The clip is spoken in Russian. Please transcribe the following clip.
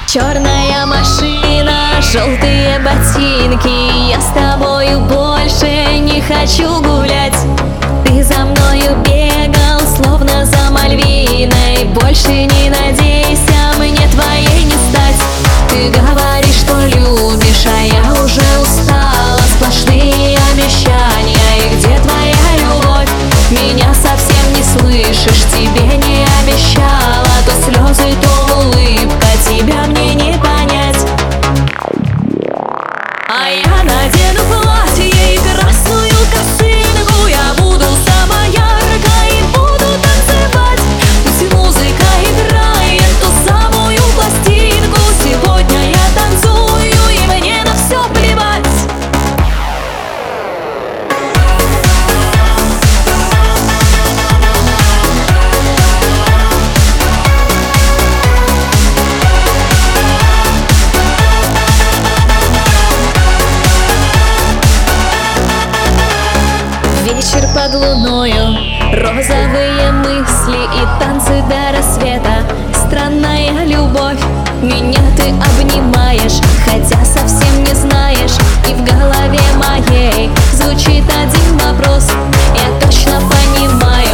Черная машина, желтые ботинки. Я с тобою больше не хочу гулять. Ты за мною бегал, словно за Мальвиной. Больше не надейся, мне твоей не стать. Ты говоришь, что любишь, а я уже устала. Сплошные обещания, и где твоя любовь? Меня совсем не слышишь, тебе не обещала. То слезы, то улыбка, тебя мне не понять. А я надену платье и красную косынку. Я буду сама яркая и буду танцевать. Пусть музыка играет ту самую пластинку. Сегодня я танцую, и мне на все плевать. Вечер под луною, розовые мысли и танцы до рассвета. Странная любовь, меня ты обнимаешь, хотя совсем не знаешь. И в голове моей звучит один вопрос. Я точно понимаю,